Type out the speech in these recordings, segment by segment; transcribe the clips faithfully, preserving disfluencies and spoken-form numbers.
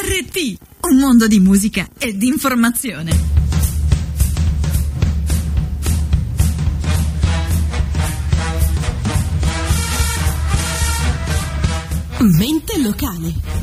R T, un mondo di musica e di informazione. Mente locale.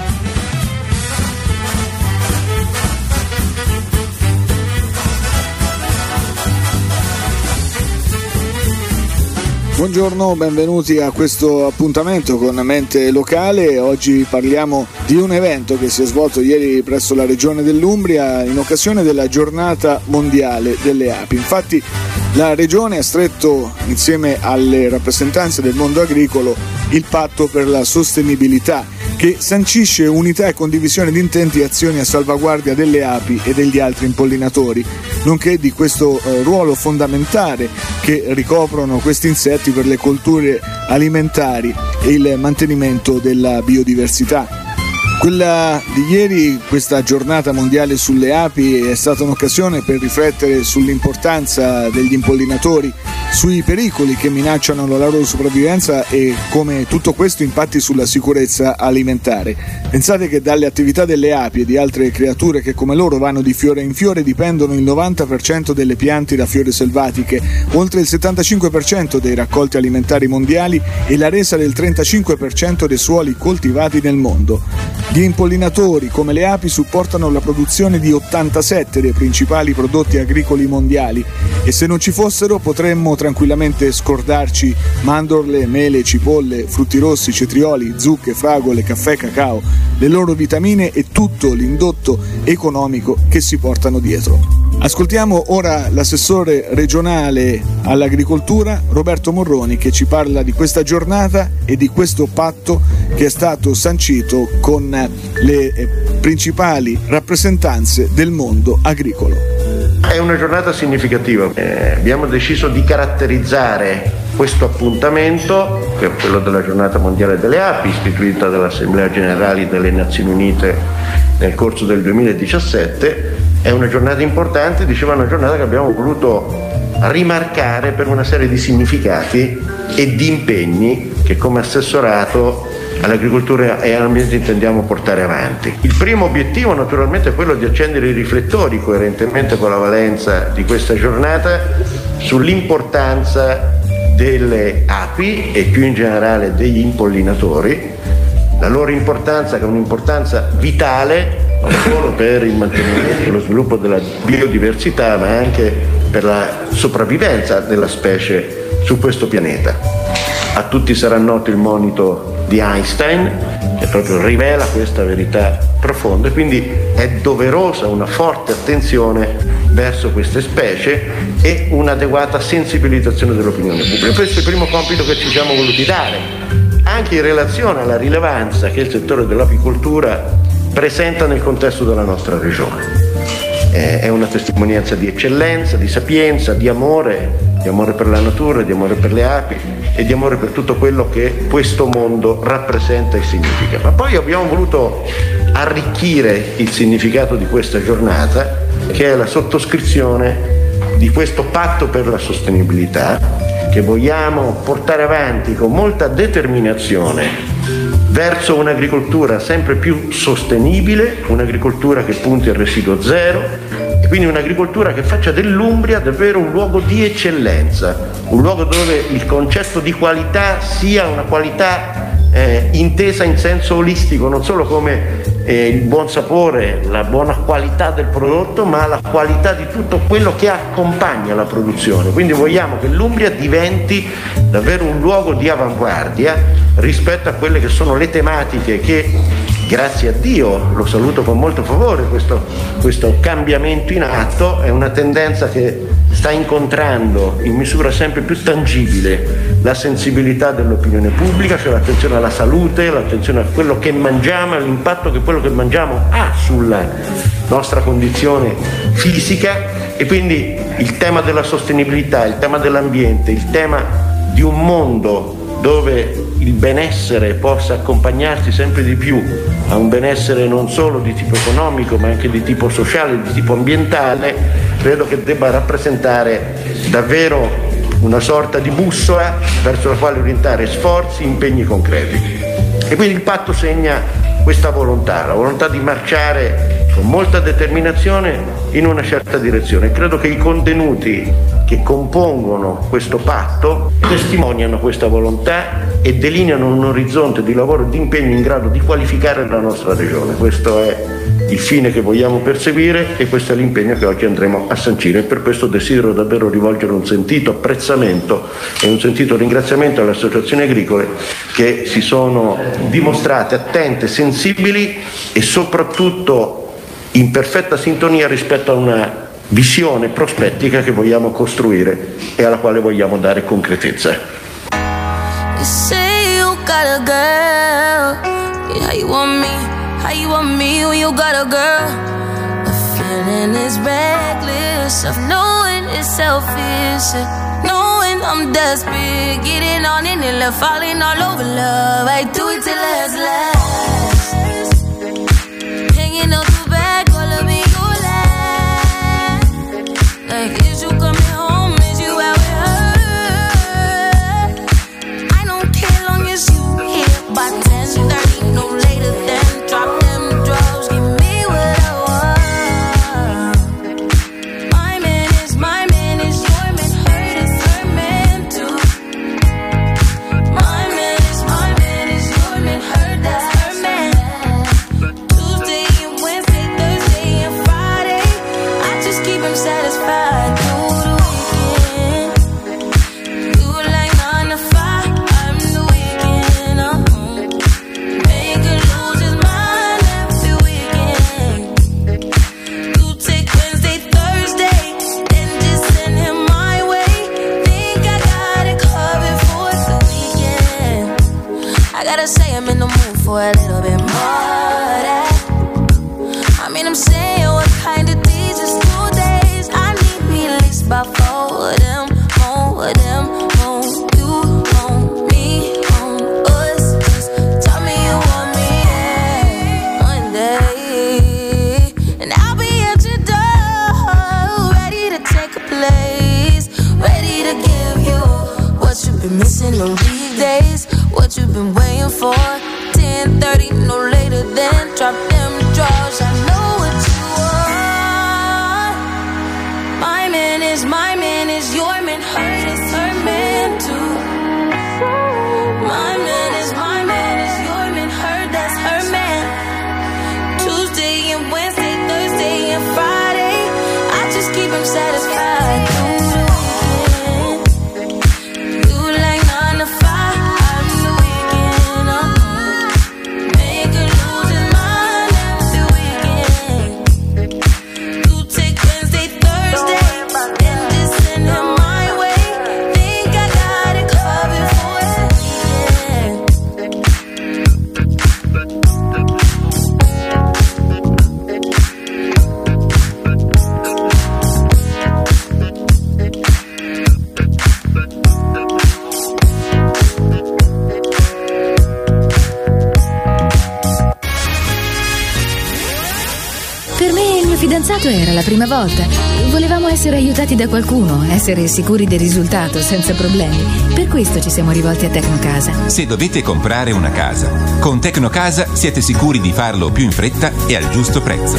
Buongiorno, benvenuti a questo appuntamento con Mente Locale. Oggi parliamo di un evento che si è svolto ieri presso la regione dell'Umbria in occasione della giornata mondiale delle api. Infatti la regione ha stretto insieme alle rappresentanze del mondo agricolo il patto per la sostenibilità, che sancisce unità e condivisione di intenti e azioni a salvaguardia delle api e degli altri impollinatori, nonché di questo eh, ruolo fondamentale che ricoprono questi insetti per le colture alimentari e il mantenimento della biodiversità. Quella di ieri, questa giornata mondiale sulle api, è stata un'occasione per riflettere sull'importanza degli impollinatori, sui pericoli che minacciano la loro sopravvivenza e come tutto questo impatti sulla sicurezza alimentare. Pensate che dalle attività delle api e di altre creature che come loro vanno di fiore in fiore dipendono il novanta per cento delle piante da fiore selvatiche, oltre il settantacinque per cento dei raccolti alimentari mondiali e la resa del trentacinque per cento dei suoli coltivati nel mondo. Gli impollinatori, come le api, supportano la produzione di ottantasette dei principali prodotti agricoli mondiali e se non ci fossero potremmo tranquillamente scordarci mandorle, mele, cipolle, frutti rossi, cetrioli, zucche, fragole, caffè, cacao, le loro vitamine e tutto l'indotto economico che si portano dietro. Ascoltiamo ora l'assessore regionale all'agricoltura Roberto Morroni, che ci parla di questa giornata e di questo patto che è stato sancito con le principali rappresentanze del mondo agricolo. È una giornata significativa, eh, abbiamo deciso di caratterizzare questo appuntamento, che è quello della giornata mondiale delle api, istituita dall'Assemblea Generale delle Nazioni Unite nel corso del duemiladiciassette. È una giornata importante, diceva, una giornata che abbiamo voluto rimarcare per una serie di significati e di impegni che come assessorato all'agricoltura e all'ambiente intendiamo portare avanti. Il primo obiettivo naturalmente è quello di accendere i riflettori, coerentemente con la valenza di questa giornata, sull'importanza delle api e più in generale degli impollinatori, la loro importanza che è un'importanza vitale non solo per il mantenimento e lo sviluppo della biodiversità ma anche per la sopravvivenza della specie su questo pianeta. A tutti sarà noto il monito di Einstein che proprio rivela questa verità profonda e quindi è doverosa una forte attenzione verso queste specie e un'adeguata sensibilizzazione dell'opinione pubblica. Questo è il primo compito che ci siamo voluti dare, anche in relazione alla rilevanza che il settore dell'apicoltura presenta nel contesto della nostra regione. Eh, è una testimonianza di eccellenza, di sapienza, di amore, di amore per la natura, di amore per le api e di amore per tutto quello che questo mondo rappresenta e significa. Ma poi abbiamo voluto arricchire il significato di questa giornata, che è la sottoscrizione di questo patto per la sostenibilità che vogliamo portare avanti con molta determinazione verso un'agricoltura sempre più sostenibile, un'agricoltura che punti al residuo zero e quindi un'agricoltura che faccia dell'Umbria davvero un luogo di eccellenza, un luogo dove il concetto di qualità sia una qualità eh, intesa in senso olistico, non solo come eh, il buon sapore, la buona qualità del prodotto, ma la qualità di tutto quello che accompagna la produzione. Quindi vogliamo che l'Umbria diventi davvero un luogo di avanguardia rispetto a quelle che sono le tematiche che, grazie a Dio, lo saluto con molto favore, questo, questo cambiamento in atto è una tendenza che sta incontrando in misura sempre più tangibile la sensibilità dell'opinione pubblica, cioè l'attenzione alla salute, l'attenzione a quello che mangiamo, all'impatto che quello che mangiamo ha sulla nostra condizione fisica e quindi il tema della sostenibilità, il tema dell'ambiente, il tema di un mondo dove il benessere possa accompagnarsi sempre di più a un benessere non solo di tipo economico ma anche di tipo sociale, di tipo ambientale, credo che debba rappresentare davvero una sorta di bussola verso la quale orientare sforzi, impegni concreti. E quindi il patto segna questa volontà, la volontà di marciare con molta determinazione in una certa direzione. Credo che i contenuti che compongono questo patto testimoniano questa volontà e delineano un orizzonte di lavoro e di impegno in grado di qualificare la nostra regione. Questo è il fine che vogliamo perseguire e questo è l'impegno che oggi andremo a sancire. E per questo desidero davvero rivolgere un sentito apprezzamento e un sentito ringraziamento alle associazioni agricole che si sono dimostrate attente, sensibili e soprattutto in perfetta sintonia rispetto a una visione prospettica che vogliamo costruire e alla quale vogliamo dare concretezza. You say you got a girl, yeah, you want me, how you want me when you got a girl. The feeling is reckless of knowing it's selfish, knowing I'm desperate, getting on in it, left falling all over love. I do it till last, last, hanging out the back, all of me. Like, is you coming home? Is you out with her? I don't care long as you here by ten thirty, no later than drop them drugs, give me what I want. My man is my man is your man, hurt is her man too. My man is my man is your man, hurt that's her man. Tuesday and Wednesday, Thursday and Friday, I just keep him satisfied. For a little bit more that. I mean, I'm saying, what kind of days is two days? I need me at least about four of them, more of them, more you, more me, more us. Just tell me you want me, yeah, one day, and I'll be at your door, ready to take a place, ready to give you what you've been missing on weekdays, what you've been waiting for. ten thirty, no later than drop them drawers. I know what you want. My man is my man is your man, hurt is her man too. My man is my man is your man, hurt that's her man. Tuesday and Wednesday, Thursday and Friday, I just keep him satisfied. Era la prima volta e volevamo essere aiutati da qualcuno, essere sicuri del risultato senza problemi. Per questo ci siamo rivolti a Tecnocasa. Se dovete comprare una casa, con Tecnocasa siete sicuri di farlo più in fretta e al giusto prezzo.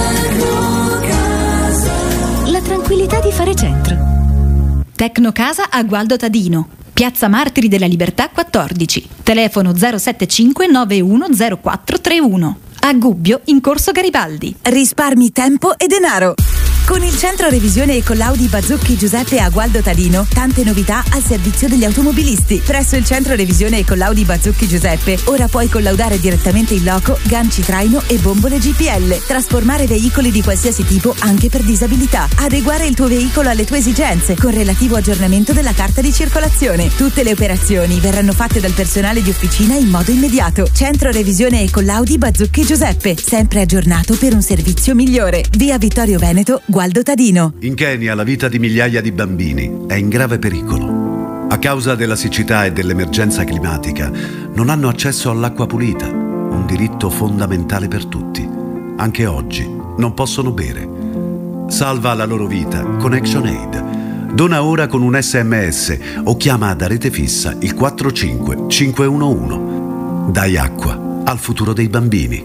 La tranquillità di fare centro. Tecnocasa a Gualdo Tadino, Piazza Martiri della Libertà quattordici, telefono zero sette cinque nove uno zero quattro tre uno. A Gubbio, in Corso Garibaldi. Risparmi tempo e denaro. Con il centro revisione e collaudi Bazzucchi Giuseppe a Gualdo Tadino, tante novità al servizio degli automobilisti. Presso il centro revisione e collaudi Bazzucchi Giuseppe, ora puoi collaudare direttamente in loco ganci traino e bombole G P L, trasformare veicoli di qualsiasi tipo anche per disabilità, adeguare il tuo veicolo alle tue esigenze con relativo aggiornamento della carta di circolazione. Tutte le operazioni verranno fatte dal personale di officina in modo immediato. Centro revisione e collaudi Bazzucchi Giuseppe, sempre aggiornato per un servizio migliore. Via Vittorio Veneto, Gualdo Tadino. In Kenya la vita di migliaia di bambini è in grave pericolo. A causa della siccità e dell'emergenza climatica non hanno accesso all'acqua pulita, un diritto fondamentale per tutti. Anche oggi non possono bere. Salva la loro vita con ActionAid. Dona ora con un S M S o chiama da rete fissa il quattro cinque cinque uno uno. Dai acqua al futuro dei bambini.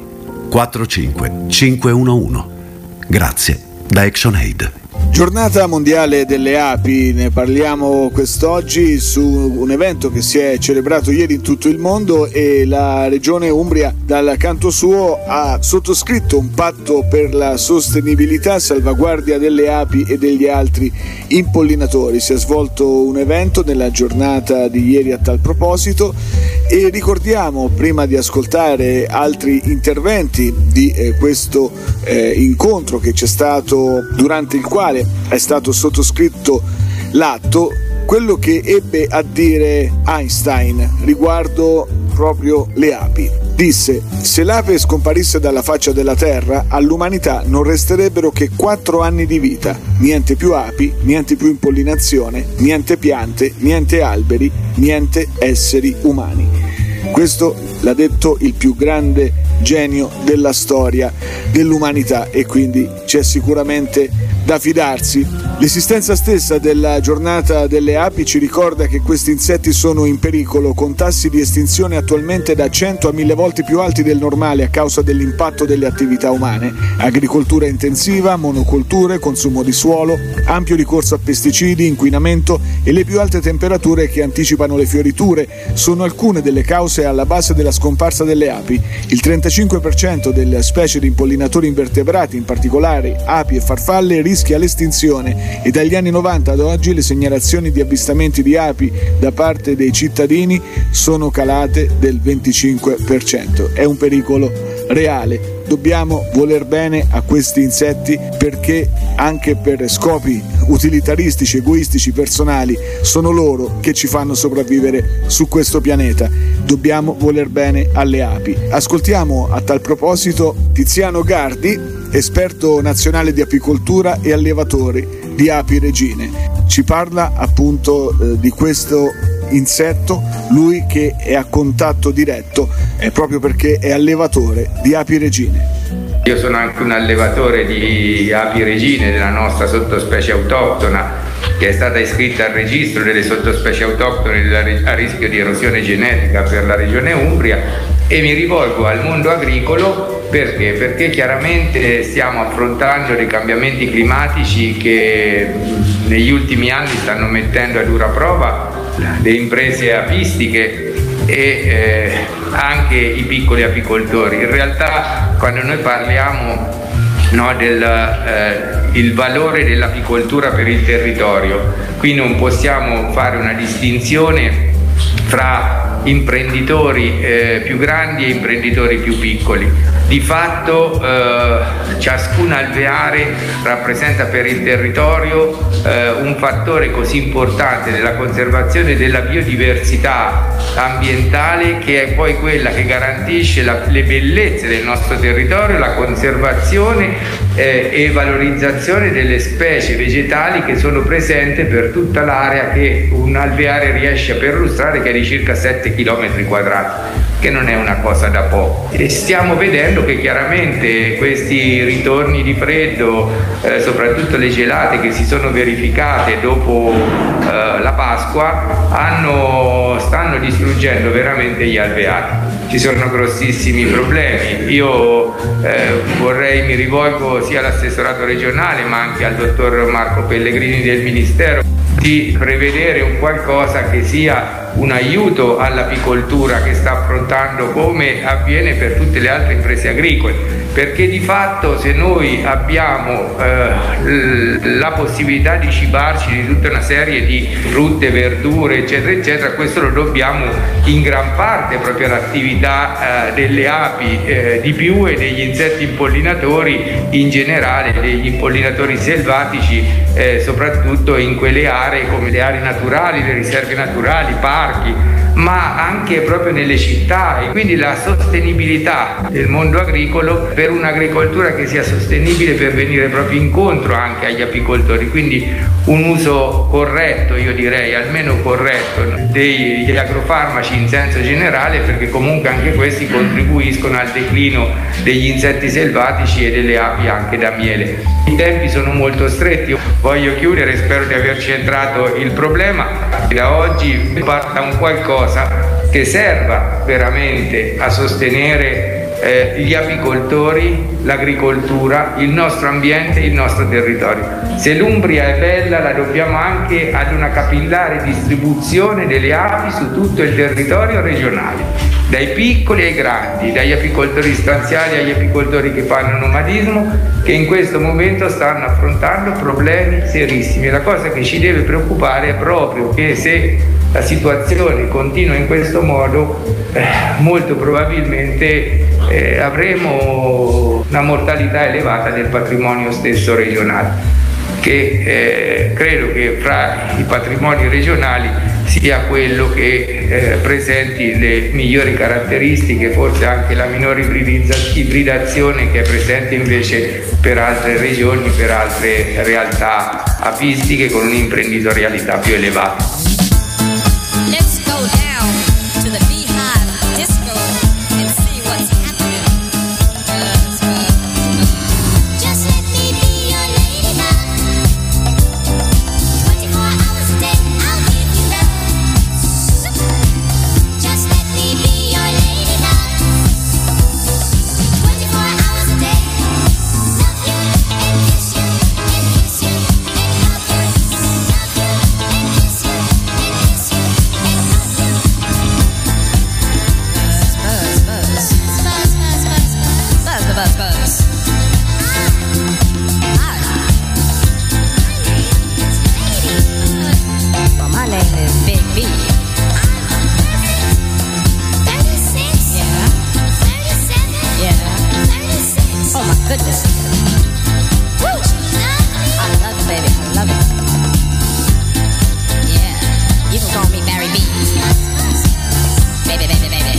quattro cinque cinque uno uno. Grazie da ActionAid. Giornata mondiale delle api, ne parliamo quest'oggi su un evento che si è celebrato ieri in tutto il mondo e la regione Umbria dal canto suo ha sottoscritto un patto per la sostenibilità, salvaguardia delle api e degli altri impollinatori. Si è svolto un evento nella giornata di ieri a tal proposito e ricordiamo, prima di ascoltare altri interventi di eh, questo eh, incontro che c'è stato, durante il quale è stato sottoscritto l'atto, quello che ebbe a dire Einstein riguardo proprio le api. Disse: se l'ape scomparisse dalla faccia della terra, all'umanità non resterebbero che quattro anni di vita. Niente più api, niente più impollinazione, niente piante, niente alberi, niente esseri umani. Questo l'ha detto il più grande genio della storia dell'umanità e quindi c'è sicuramente da fidarsi. L'esistenza stessa della giornata delle api ci ricorda che questi insetti sono in pericolo, con tassi di estinzione attualmente da cento a mille volte più alti del normale a causa dell'impatto delle attività umane. Agricoltura intensiva, monocolture, consumo di suolo, ampio ricorso a pesticidi, inquinamento e le più alte temperature che anticipano le fioriture sono alcune delle cause alla base della scomparsa delle api. Il trentacinque per cento delle specie di impollinatori invertebrati, in particolare api e farfalle, rischia l'estinzione e dagli anni novanta ad oggi le segnalazioni di avvistamenti di api da parte dei cittadini sono calate del venticinque per cento. È un pericolo reale. Dobbiamo voler bene a questi insetti perché anche per scopi utilitaristici, egoistici, personali, sono loro che ci fanno sopravvivere su questo pianeta. Dobbiamo voler bene alle api. Ascoltiamo a tal proposito Tiziano Gardi, esperto nazionale di apicoltura e allevatore di api regine. Ci parla appunto eh, di questo insetto, lui che è a contatto diretto è proprio perché è allevatore di api regine. Io sono anche un allevatore di api regine della nostra sottospecie autoctona, che è stata iscritta al registro delle sottospecie autoctone a rischio di erosione genetica per la regione Umbria, e mi rivolgo al mondo agricolo perché? Perché chiaramente stiamo affrontando dei cambiamenti climatici che negli ultimi anni stanno mettendo a dura prova le imprese apistiche e eh, anche i piccoli apicoltori. In realtà quando noi parliamo no, del eh, il valore dell'apicoltura per il territorio, qui non possiamo fare una distinzione fra imprenditori eh, più grandi e imprenditori più piccoli. Di fatto eh, ciascun alveare rappresenta per il territorio eh, un fattore così importante della conservazione della biodiversità ambientale, che è poi quella che garantisce la, le bellezze del nostro territorio, la conservazione eh, e valorizzazione delle specie vegetali che sono presenti per tutta l'area che un alveare riesce a perlustrare, che è di circa sette chilometri quadrati, che non è una cosa da poco. E stiamo vedendo che chiaramente questi ritorni di freddo, eh, soprattutto le gelate che si sono verificate dopo eh, la Pasqua, hanno, stanno distruggendo veramente gli alveari. Ci sono grossissimi problemi. Io eh, vorrei, mi rivolgo sia all'assessorato regionale ma anche al dottor Marco Pellegrini del Ministero, di prevedere un qualcosa che sia un aiuto all'apicoltura che sta affrontando, come avviene per tutte le altre imprese agricole, perché di fatto se noi abbiamo eh, la possibilità di cibarci di tutta una serie di frutte, verdure eccetera eccetera, questo lo dobbiamo in gran parte proprio all'attività eh, delle api eh, di più e degli insetti impollinatori in generale, degli impollinatori selvatici, eh, soprattutto in quelle aree come le aree naturali, le riserve naturali, parchi, ma anche proprio nelle città. E quindi la sostenibilità del mondo agricolo, per un'agricoltura che sia sostenibile, per venire proprio incontro anche agli apicoltori, quindi un uso corretto, io direi almeno corretto, degli agrofarmaci in senso generale, perché comunque anche questi contribuiscono al declino degli insetti selvatici e delle api anche da miele. I tempi sono molto stretti, voglio chiudere, spero di aver centrato il problema. Da oggi parta un qualcosa che serva veramente a sostenere eh, gli apicoltori, l'agricoltura, il nostro ambiente, il nostro territorio. Se l'Umbria è bella, la dobbiamo anche ad una capillare distribuzione delle api su tutto il territorio regionale, dai piccoli ai grandi, dagli apicoltori stanziali agli apicoltori che fanno nomadismo, che in questo momento stanno affrontando problemi serissimi. La cosa che ci deve preoccupare è proprio che se la situazione continua in questo modo, eh, molto probabilmente eh, avremo una mortalità elevata del patrimonio stesso regionale, che eh, credo che fra i patrimoni regionali sia quello che eh, presenti le migliori caratteristiche, forse anche la minore ibridazione che è presente invece per altre regioni, per altre realtà apistiche con un'imprenditorialità più elevata. Let's go down to the Beehive Disco and see what's happening. Just let me be your lady love. twenty-four hours a day, I'll give you love. Just let me be your lady love. twenty-four hours a day, love you and kiss you and kiss you and love you, love you and kiss you and kiss you. Buzz, buzz, buzz, buzz, buzz, buzz, buzz, the buzz, buzz. Well, my name is Big B. thirty-six. Yeah. thirty-seven. Yeah. thirty-six. Oh my goodness. Woo! I love it, baby. I love it. Yeah. You can call me Barry B. Baby, baby, baby.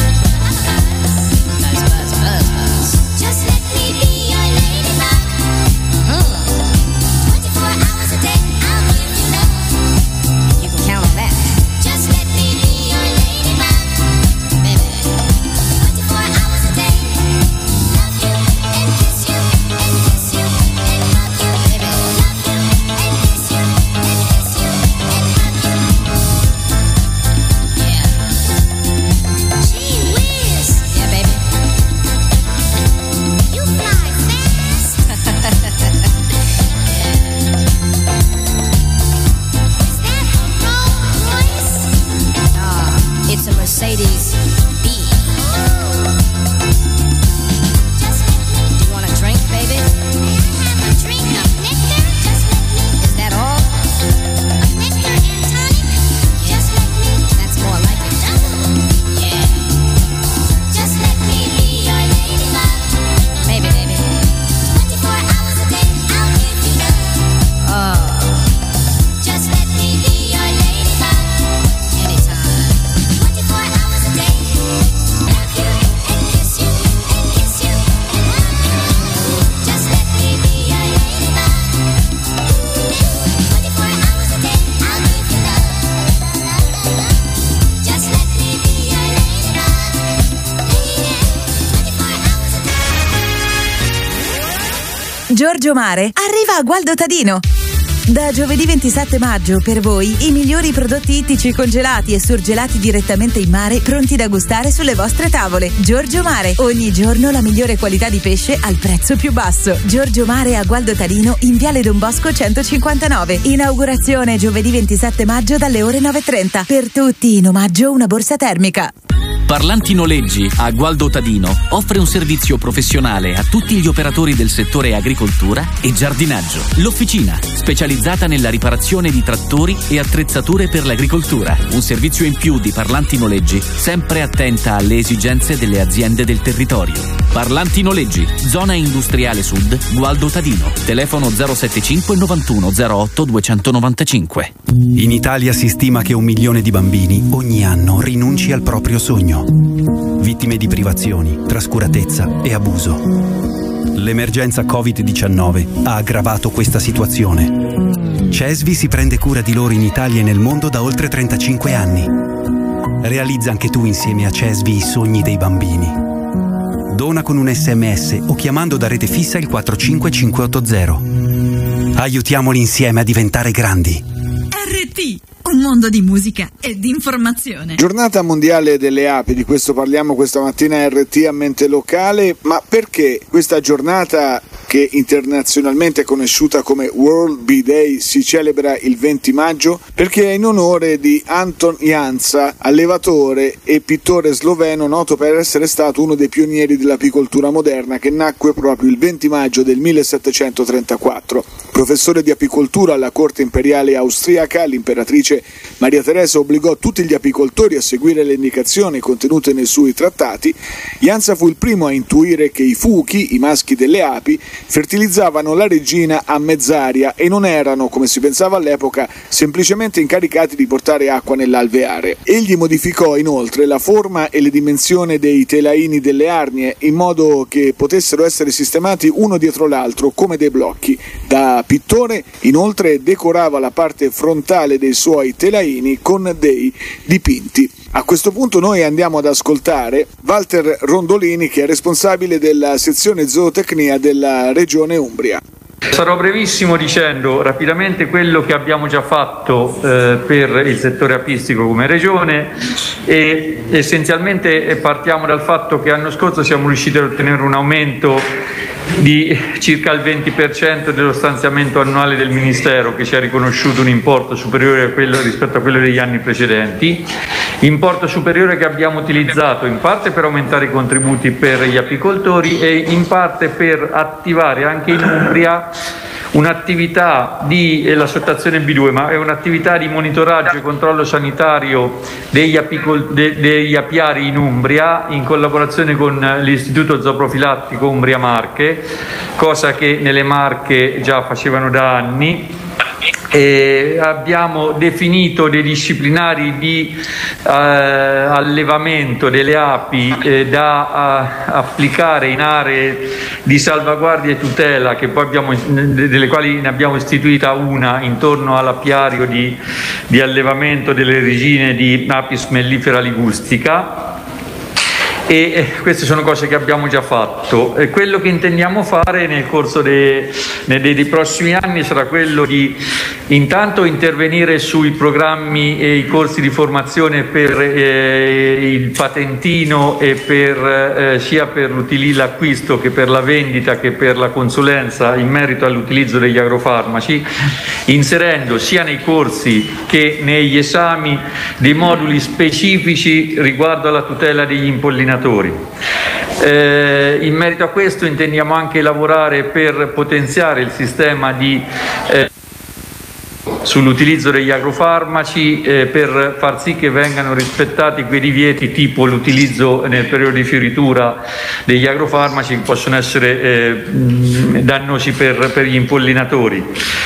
Buzz, buzz, buzz, buzz. Just let me be your ladybug. Mm. twenty-four hours a day, I'll give you love. You can count on that. Just let me be your ladybug. Baby. twenty-four hours a day. Love you and kiss you and kiss you and love you. Baby. Love you and kiss you and kiss you and love you. Yeah. Gee whiz. Yeah, baby. You fly fast. Is that a Rolls Royce? Nah, it's a Mercedes B. Just let me. Do you want a drink, baby? May I have a drink of nectar? Just let me. Is that all? A nectar and tonic? Just let me. That's more like it. Yeah. Just let me be your ladybug. Maybe, baby. twenty-four hours a day, I'll give you love. Oh. Just let me be your ladybug. Anytime. twenty-four hours a day. Love you and kiss you and kiss you and love you. Just let me be your ladybug. twenty-four hours a day, I'll give you love. Just let me be your ladybug. twenty-four hours a day. Giorgio Mare arriva a Gualdo Tadino. Da giovedì ventisette maggio per voi i migliori prodotti ittici congelati e surgelati direttamente in mare, pronti da gustare sulle vostre tavole. Giorgio Mare, ogni giorno la migliore qualità di pesce al prezzo più basso. Giorgio Mare a Gualdo Tadino in Viale Don Bosco centocinquantanove. Inaugurazione giovedì ventisette maggio dalle ore nove e trenta. Per tutti in omaggio una borsa termica. Parlanti Noleggi a Gualdo Tadino offre un servizio professionale a tutti gli operatori del settore agricoltura e giardinaggio. L'officina, specializzata nella riparazione di trattori e attrezzature per l'agricoltura. Un servizio in più di Parlanti Noleggi, sempre attenta alle esigenze delle aziende del territorio. Parlanti Noleggi, zona industriale sud, Gualdo Tadino. Telefono zero settantacinque novantuno zero otto duecentonovantacinque. In Italia si stima che un milione di bambini ogni anno rinunci al proprio sogno. Vittime di privazioni, trascuratezza e abuso. L'emergenza covid diciannove ha aggravato questa situazione. Cesvi si prende cura di loro in Italia e nel mondo da oltre trentacinque anni. Realizza anche tu insieme a Cesvi i sogni dei bambini. Dona con un sms o chiamando da rete fissa il quattro cinque cinque otto zero. Aiutiamoli insieme a diventare grandi. R T un mondo di musica e di informazione. Giornata mondiale delle api, di questo parliamo questa mattina a R T a Mente Locale, ma perché questa giornata, che internazionalmente è conosciuta come World Bee Day, si celebra il venti maggio? Perché è in onore di Anton Jansa, allevatore e pittore sloveno noto per essere stato uno dei pionieri dell'apicoltura moderna, che nacque proprio il venti maggio del millesettecentotrentaquattro. Professore di apicoltura alla corte imperiale austriaca, l'imperatrice Maria Teresa obbligò tutti gli apicoltori a seguire le indicazioni contenute nei suoi trattati. Jansa fu il primo a intuire che i fuchi, i maschi delle api, fertilizzavano la regina a mezz'aria e non erano, come si pensava all'epoca, semplicemente incaricati di portare acqua nell'alveare. Egli modificò inoltre la forma e le dimensioni dei telaini delle arnie in modo che potessero essere sistemati uno dietro l'altro come dei blocchi. Da pittore, inoltre, decorava la parte frontale dei suoi telaini con dei dipinti. A questo punto noi andiamo ad ascoltare Walter Rondolini, che è responsabile della sezione zootecnia della regione Umbria. Sarò brevissimo dicendo rapidamente quello che abbiamo già fatto eh, per il settore apistico come regione, e essenzialmente partiamo dal fatto che l'anno scorso siamo riusciti ad ottenere un aumento di circa il venti per cento dello stanziamento annuale del Ministero, che ci ha riconosciuto un importo superiore a quello rispetto a quello degli anni precedenti, importo superiore che abbiamo utilizzato in parte per aumentare i contributi per gli apicoltori e in parte per attivare anche in Umbria un'attività di eh, la sottazione B due, ma è un'attività di monitoraggio e controllo sanitario degli, apicol- de- degli apiari in Umbria, in collaborazione con l'Istituto Zooprofilattico Umbria Marche, cosa che nelle Marche già facevano da anni. E abbiamo definito dei disciplinari di eh, allevamento delle api eh, da eh, applicare in aree di salvaguardia e tutela, che poi abbiamo, delle quali ne abbiamo istituita una intorno all'apiario di, di allevamento delle regine di Apis mellifera ligustica. E queste sono cose che abbiamo già fatto. E quello che intendiamo fare nel corso dei, dei, dei prossimi anni sarà quello di intanto intervenire sui programmi e i corsi di formazione per eh, il patentino e per, eh, sia per l'acquisto che per la vendita che per la consulenza in merito all'utilizzo degli agrofarmaci, inserendo sia nei corsi che negli esami dei moduli specifici riguardo alla tutela degli impollinatori. Eh, in merito a questo intendiamo anche lavorare per potenziare il sistema di eh, sull'utilizzo degli agrofarmaci eh, per far sì che vengano rispettati quei divieti, tipo l'utilizzo nel periodo di fioritura degli agrofarmaci che possono essere eh, dannosi per, per gli impollinatori.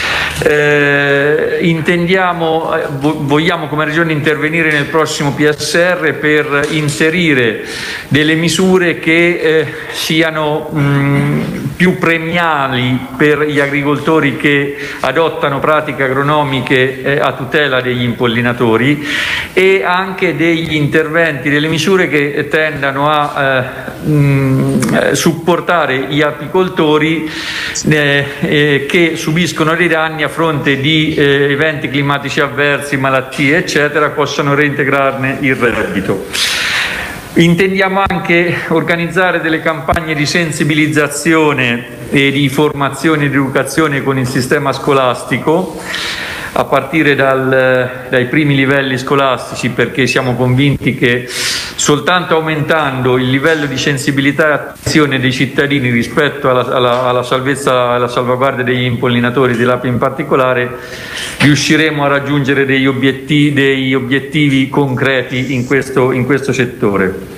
Eh, intendiamo, eh, vogliamo come Regione intervenire nel prossimo P S R per inserire delle misure che eh, siano mh, più premiali per gli agricoltori che adottano pratiche agronomiche eh, a tutela degli impollinatori, e anche degli interventi, delle misure che tendano a eh, mh, supportare gli apicoltori eh, eh, che subiscono dei danni a fronte di eh, eventi climatici avversi, malattie eccetera, possano reintegrarne il reddito. Intendiamo anche organizzare delle campagne di sensibilizzazione e di formazione e di educazione con il sistema scolastico, a partire dal, dai primi livelli scolastici, perché siamo convinti che soltanto aumentando il livello di sensibilità e attenzione dei cittadini rispetto alla, alla, alla salvezza e alla salvaguardia degli impollinatori, dell'api in particolare, riusciremo a raggiungere degli obiettivi, degli obiettivi concreti in questo, in questo settore.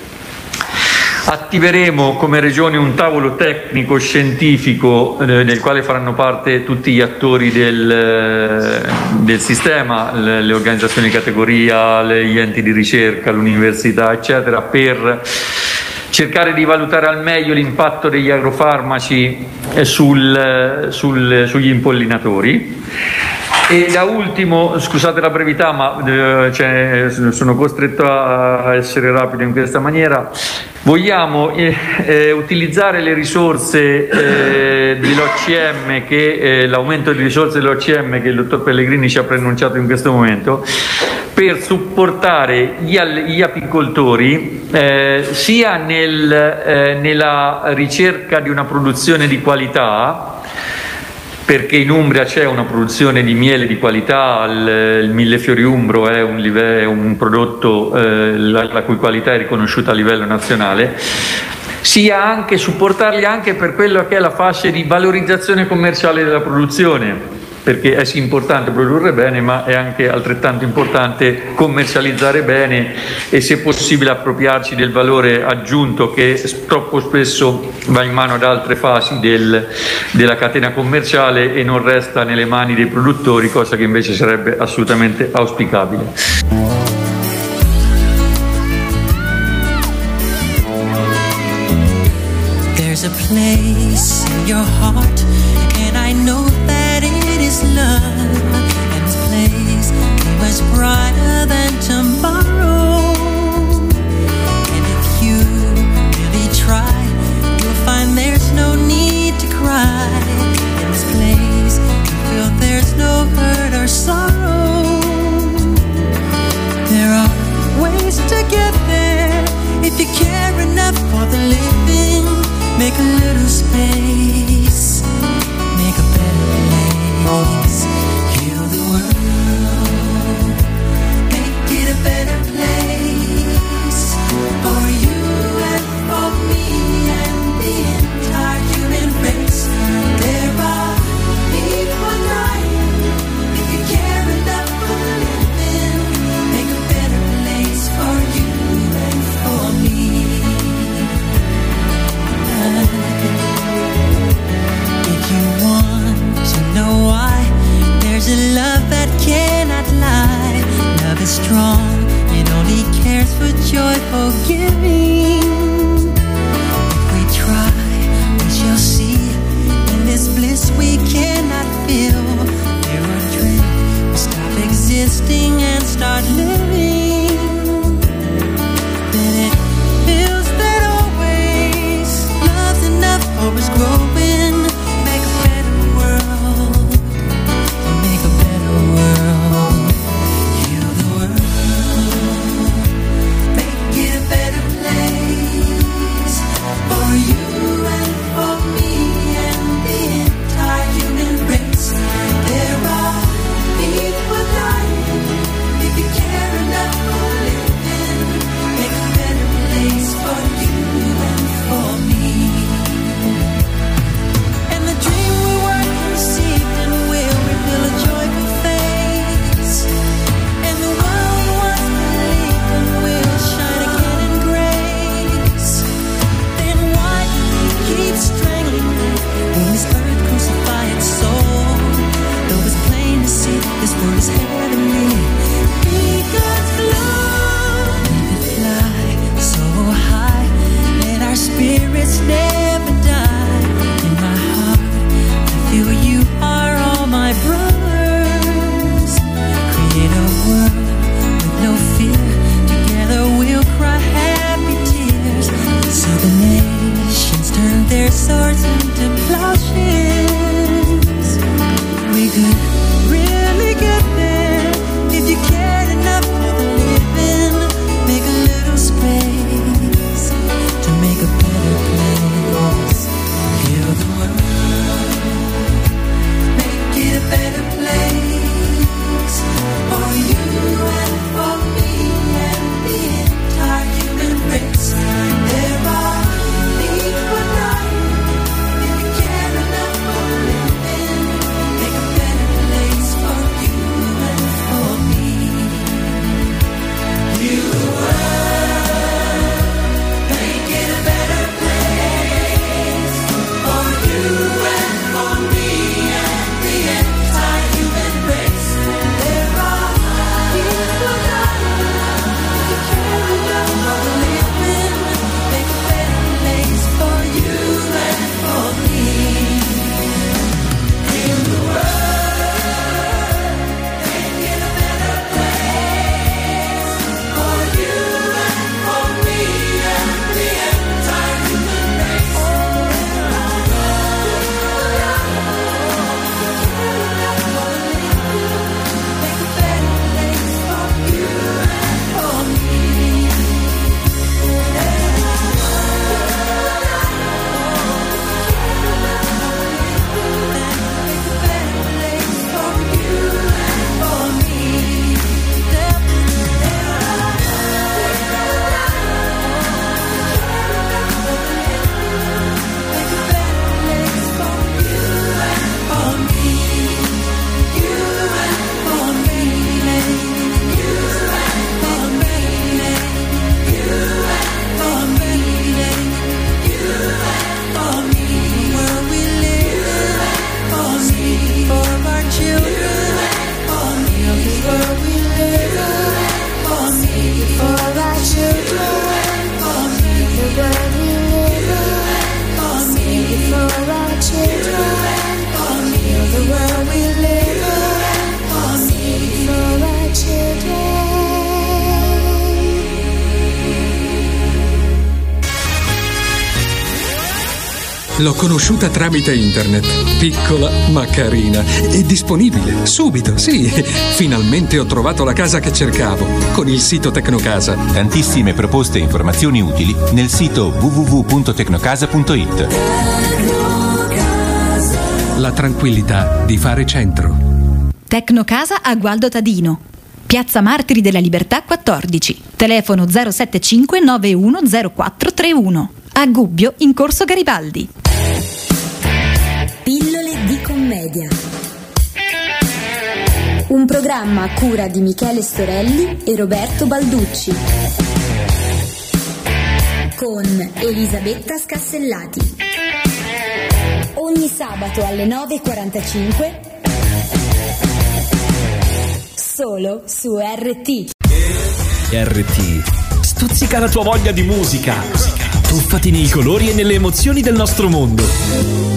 Attiveremo come Regione un tavolo tecnico scientifico eh, del quale faranno parte tutti gli attori del, del sistema, le, le organizzazioni di categoria, le, gli enti di ricerca, l'università eccetera, per cercare di valutare al meglio l'impatto degli agrofarmaci sul, sul, sugli impollinatori. E da ultimo, scusate la brevità, ma eh, cioè, sono costretto a essere rapido in questa maniera. Vogliamo eh, eh, utilizzare le risorse eh, dell'O C M, che eh, l'aumento di risorse dell'O C M che il dottor Pellegrini ci ha preannunciato in questo momento, per supportare gli, gli apicoltori eh, sia nel, eh, nella ricerca di una produzione di qualità, perché in Umbria c'è una produzione di miele di qualità, il, il millefiori umbro è un, live, è un prodotto eh, la, la cui qualità è riconosciuta a livello nazionale, sia anche supportarli anche per quello che è la fascia di valorizzazione commerciale della produzione, perché è sì importante produrre bene, ma è anche altrettanto importante commercializzare bene e, se possibile, appropriarci del valore aggiunto che troppo spesso va in mano ad altre fasi del, della catena commerciale e non resta nelle mani dei produttori, cosa che invece sarebbe assolutamente auspicabile. There's a place in your heart, and I know that it is love, and this place is much brighter than tomorrow. And if you really try, you'll find there's no need to cry. In this place, you feel there's no hurt or sorrow. There are ways to get there if you care enough for the living. Make a little space, make a better place. Heal the world, make it a better place for you and for me and the entire human race. There are people dying. If you care enough for the living, make a better place for you and for me. If you want to know why, there's a love that cannot lie. Love is strong, it only cares for joyful giving. If we try, we shall see. In this bliss we cannot feel. There are dreams, we stop existing and start living. Then it feels that always love's enough for us growing. Make a better world, make a better world. Heal the world, make it a better L'ho conosciuta tramite internet. Piccola ma carina. E disponibile. Subito, sì. Finalmente ho trovato la casa che cercavo. Con il sito Tecnocasa. Tantissime proposte e informazioni utili nel sito w w w punto tecnocasa punto i t. La tranquillità di fare centro. Tecnocasa a Gualdo Tadino. Piazza Martiri della Libertà quattordici. Telefono zero sette cinque nove uno zero quattro tre uno. A Gubbio in Corso Garibaldi. Pillole di commedia. Un programma a cura di Michele Storelli e Roberto Balducci. Con Elisabetta Scassellati. Ogni sabato alle nove e quarantacinque. Solo su R T. R T. Stuzzica la tua voglia di musica. Tuffati nei colori e nelle emozioni del nostro mondo.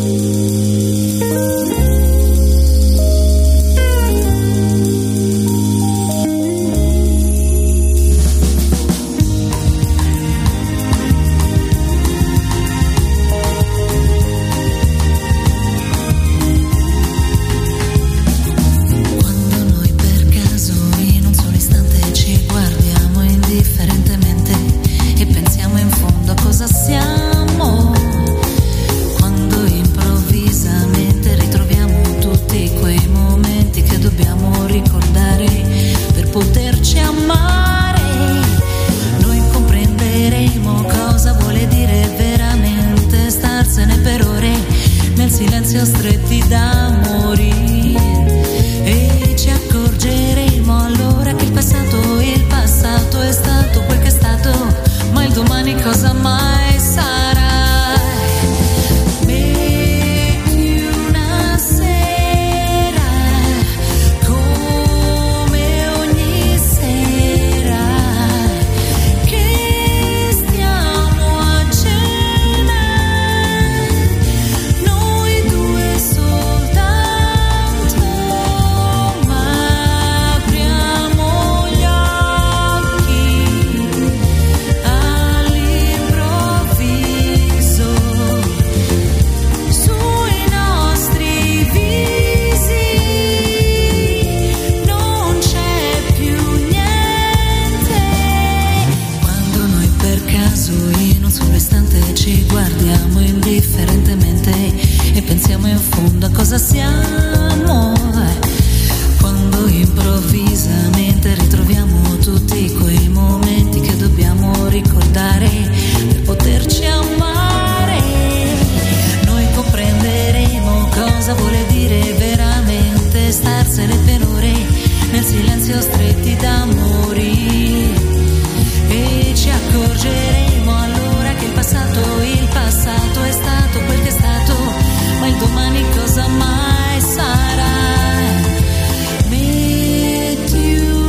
Stretti da morire e ci accorgeremo allora che il passato, il passato è stato quel che è stato, ma il domani cosa mai sarà. Metti una sera come ogni sera che stiamo a cena. Noi due soltanto, ma apriamo gli occhi all'improvviso. Sui nostri visi non c'è più niente. Quando noi per caso in un solo istante ci guardiamo indifferentemente e pensiamo in fondo a cosa siamo. Quando improvvisamente ritroviamo tutti quei momenti che dobbiamo ricordare per poterci amare, noi comprenderemo cosa vuole dire veramente starsene per ore nel silenzio stretti da morire e ci accorgeremo allora che il passato, il passato è stato quel che è stato, ma il domani cosa mai sarà. Metti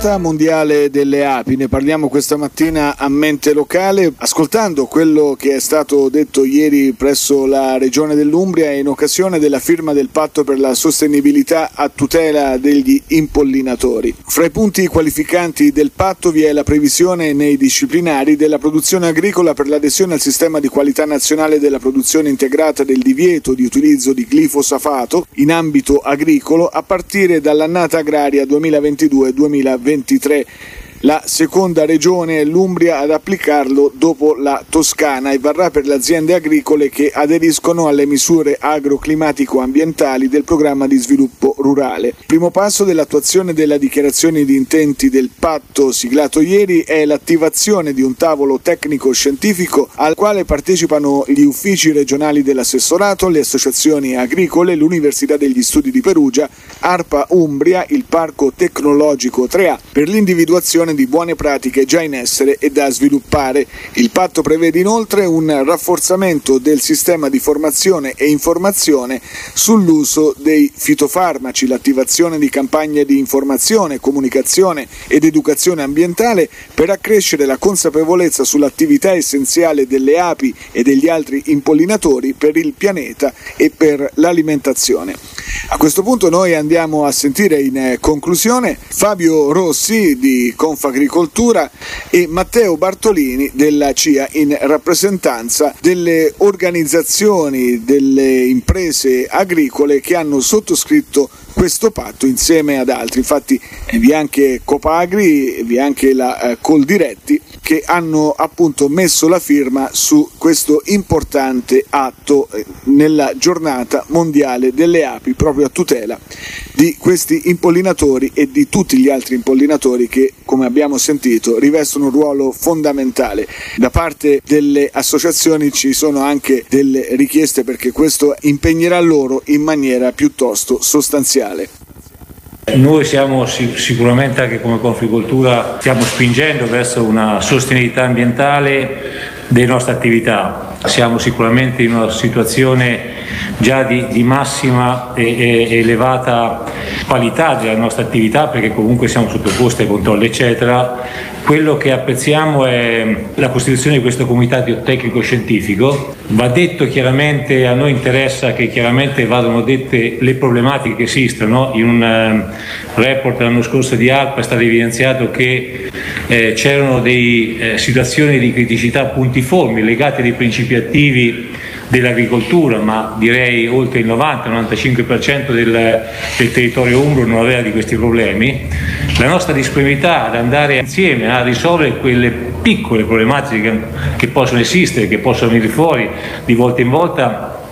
Giornata mondiale delle api, ne parliamo questa mattina a Mente Locale, ascoltando quello che è stato detto ieri presso la Regione dell'Umbria in occasione della firma del patto per la sostenibilità a tutela degli impollinatori. Fra i punti qualificanti del patto vi è la previsione nei disciplinari della produzione agricola per l'adesione al sistema di qualità nazionale della produzione integrata del divieto di utilizzo di glifosafato in ambito agricolo a partire dall'annata agraria duemilaventidue duemilaventitré. La seconda regione è l'Umbria ad applicarlo dopo la Toscana e varrà per le aziende agricole che aderiscono alle misure agroclimatico-ambientali del programma di sviluppo rurale. Il primo passo dell'attuazione della dichiarazione di intenti del patto siglato ieri è l'attivazione di un tavolo tecnico-scientifico al quale partecipano gli uffici regionali dell'assessorato, le associazioni agricole, l'Università degli Studi di Perugia, ARPA Umbria, il Parco Tecnologico tre A, per l'individuazione di buone pratiche già in essere e da sviluppare. Il patto prevede inoltre un rafforzamento del sistema di formazione e informazione sull'uso dei fitofarmaci, l'attivazione di campagne di informazione, comunicazione ed educazione ambientale per accrescere la consapevolezza sull'attività essenziale delle api e degli altri impollinatori per il pianeta e per l'alimentazione. A questo punto noi andiamo a sentire in conclusione Fabio Rossi di Confagricoltura e Matteo Bartolini della C I A in rappresentanza delle organizzazioni delle imprese agricole che hanno sottoscritto questo patto insieme ad altri. Infatti vi è anche Copagri, vi è anche la eh, Coldiretti che hanno appunto messo la firma su questo importante atto eh, nella giornata mondiale delle api, proprio a tutela di questi impollinatori e di tutti gli altri impollinatori che, come abbiamo sentito, rivestono un ruolo fondamentale. Da parte delle associazioni ci sono anche delle richieste perché questo impegnerà loro in maniera piuttosto sostanziale. Noi siamo sicuramente anche come Confagricoltura stiamo spingendo verso una sostenibilità ambientale delle nostre attività. Siamo sicuramente in una situazione già di, di massima e, e elevata qualità della nostra attività perché comunque siamo sottoposti ai controlli eccetera. Quello che apprezziamo è la costituzione di questo comitato tecnico-scientifico. Va detto chiaramente, a noi interessa che chiaramente vadano dette le problematiche che esistono. In un uh, report l'anno scorso di ARPA è stato evidenziato che eh, c'erano delle eh, situazioni di criticità puntiformi legate ai principi attivi dell'agricoltura, ma direi oltre il novanta novantacinque per cento del, del territorio umbro non aveva di questi problemi. La nostra disponibilità ad andare insieme a risolvere quelle piccole problematiche che, che possono esistere, che possono venire fuori di volta in volta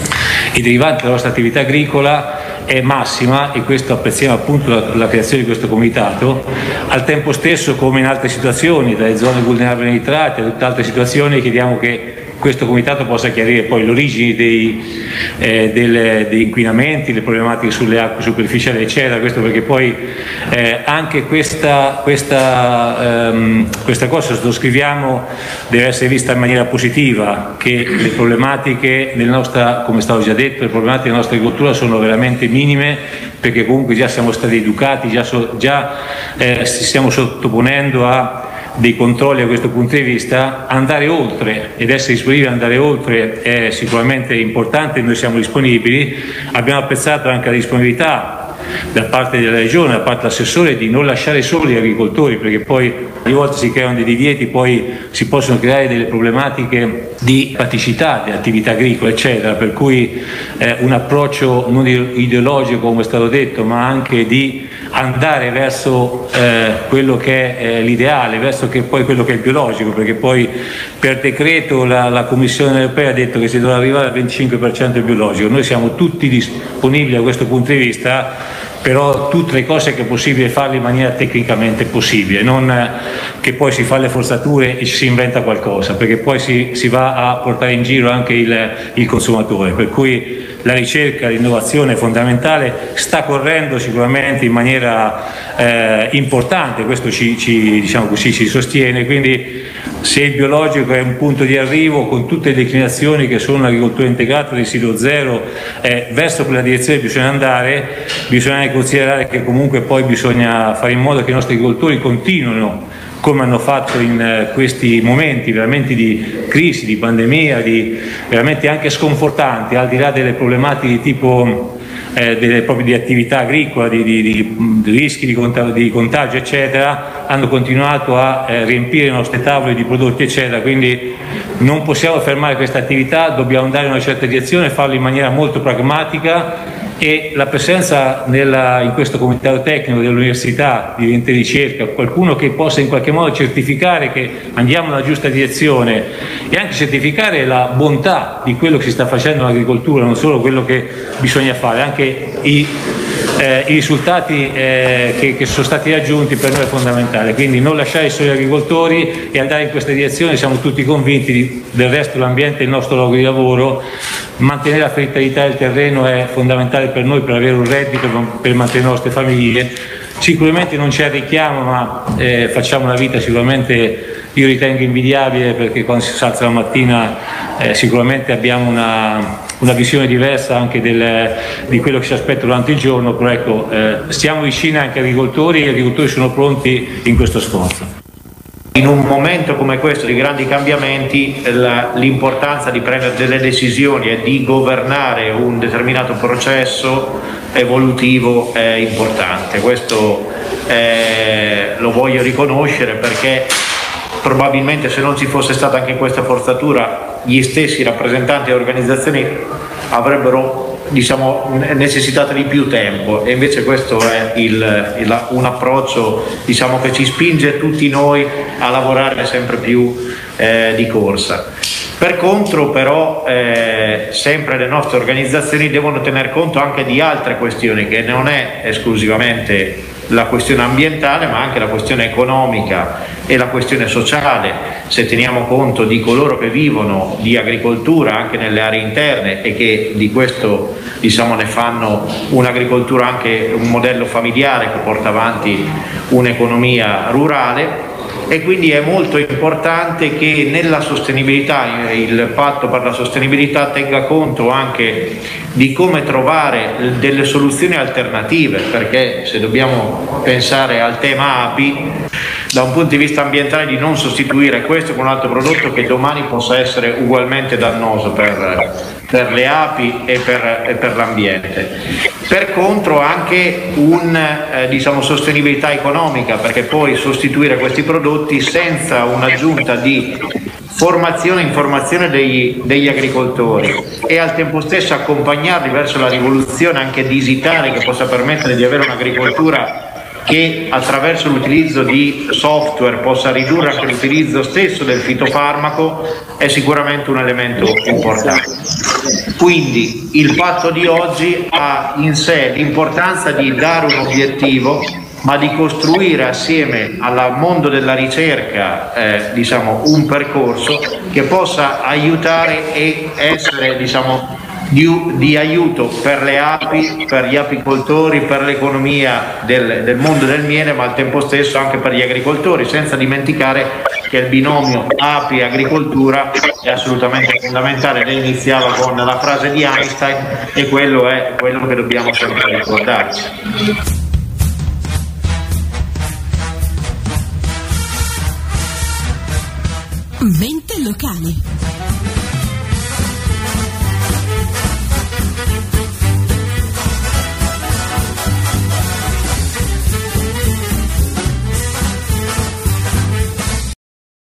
e derivanti dalla nostra attività agricola è massima e questo apprezziamo appunto la, la creazione di questo comitato. Al tempo stesso, come in altre situazioni, dalle zone vulnerabili ai nitrati a tutte altre situazioni, chiediamo che questo comitato possa chiarire poi l'origine dei, eh, del, degli inquinamenti, le problematiche sulle acque superficiali eccetera, questo perché poi eh, anche questa, questa, ehm, questa cosa sottoscriviamo deve essere vista in maniera positiva, che le problematiche nella nostra, come stavo già detto, le problematiche della nostra agricoltura sono veramente minime perché comunque già siamo stati educati, già, so, già eh, ci stiamo sottoponendo a dei controlli a questo punto di vista. Andare oltre ed essere disponibili ad andare oltre è sicuramente importante, noi siamo disponibili, abbiamo apprezzato anche la disponibilità da parte della Regione, da parte dell'assessore di non lasciare soli gli agricoltori perché poi ogni volta si creano dei divieti, poi si possono creare delle problematiche di praticità delle attività agricole eccetera, per cui eh, un approccio non ideologico come è stato detto ma anche di andare verso eh, quello che è eh, l'ideale, verso che poi quello che è il biologico, perché poi per decreto la, la Commissione europea ha detto che si dovrà arrivare al venticinque per cento del biologico. Noi siamo tutti disponibili da questo punto di vista, però tutte le cose che è possibile farle in maniera tecnicamente possibile, non eh, che poi si fa le forzature e ci si inventa qualcosa, perché poi si, si va a portare in giro anche il, il consumatore, per cui la ricerca, l'innovazione è fondamentale, sta correndo sicuramente in maniera eh, importante, questo ci, ci, diciamo così, ci sostiene, quindi se il biologico è un punto di arrivo con tutte le declinazioni che sono l'agricoltura integrata, il residuo zero, eh, verso quella direzione bisogna andare, bisogna considerare che comunque poi bisogna fare in modo che i nostri agricoltori continuino, come hanno fatto in eh, questi momenti veramente di crisi, di pandemia, di, veramente anche sconfortanti, al di là delle problematiche di tipo eh, delle, proprio di attività agricola, di, di, di, di rischi di, contagio, di contagio eccetera, hanno continuato a eh, riempire le nostre tavole di prodotti eccetera, quindi non possiamo fermare questa attività, dobbiamo andare in una certa direzione e farlo in maniera molto pragmatica, e la presenza nella, in questo comitato tecnico dell'università di ente ricerca, qualcuno che possa in qualche modo certificare che andiamo nella giusta direzione e anche certificare la bontà di quello che si sta facendo in agricoltura, non solo quello che bisogna fare, anche i, eh, i risultati eh, che, che sono stati raggiunti per noi è fondamentale, quindi non lasciare solo gli agricoltori e andare in questa direzione, siamo tutti convinti di, del resto l'ambiente è il nostro luogo di lavoro, mantenere la fertilità del terreno è fondamentale per noi per avere un reddito, per mantenere le nostre famiglie. Sicuramente non ci arricchiamo, ma eh, facciamo una vita sicuramente, io ritengo, invidiabile, perché quando si alza la mattina eh, sicuramente abbiamo una, una visione diversa anche del, di quello che si aspetta durante il giorno, però ecco, eh, stiamo vicini anche agli agricoltori e gli agricoltori sono pronti in questo sforzo. In un momento come questo di grandi cambiamenti la, l'importanza di prendere delle decisioni e di governare un determinato processo evolutivo è importante. Questo eh, lo voglio riconoscere perché probabilmente se non ci fosse stata anche questa forzatura gli stessi rappresentanti e organizzazioni avrebbero diciamo necessitato di più tempo, e invece questo è il, il, un approccio diciamo che ci spinge tutti noi a lavorare sempre più eh, di corsa. Per contro però eh, sempre le nostre organizzazioni devono tener conto anche di altre questioni, che non è esclusivamente la questione ambientale ma anche la questione economica e la questione sociale. Se teniamo conto di coloro che vivono di agricoltura anche nelle aree interne e che di questo diciamo ne fanno un'agricoltura anche un modello familiare che porta avanti un'economia rurale, e quindi è molto importante che nella sostenibilità, il patto per la sostenibilità tenga conto anche di come trovare delle soluzioni alternative, perché se dobbiamo pensare al tema api da un punto di vista ambientale, di non sostituire questo con un altro prodotto che domani possa essere ugualmente dannoso per, per le api e per, e per l'ambiente. Per contro anche una eh, diciamo, sostenibilità economica, perché poi sostituire questi prodotti senza un'aggiunta di formazione e informazione degli, degli agricoltori e al tempo stesso accompagnarli verso la rivoluzione anche digitale che possa permettere di avere un'agricoltura che attraverso l'utilizzo di software possa ridurre anche l'utilizzo stesso del fitofarmaco è sicuramente un elemento importante. Quindi il patto di oggi ha in sé l'importanza di dare un obiettivo, ma di costruire assieme al mondo della ricerca eh, diciamo, un percorso che possa aiutare e essere diciamo, Di, di aiuto per le api, per gli apicoltori, per l'economia del, del mondo del miele, ma al tempo stesso anche per gli agricoltori, senza dimenticare che il binomio api-agricoltura è assolutamente fondamentale. Lei iniziava con la frase di Einstein e quello è quello che dobbiamo sempre ricordarci. Mente locale.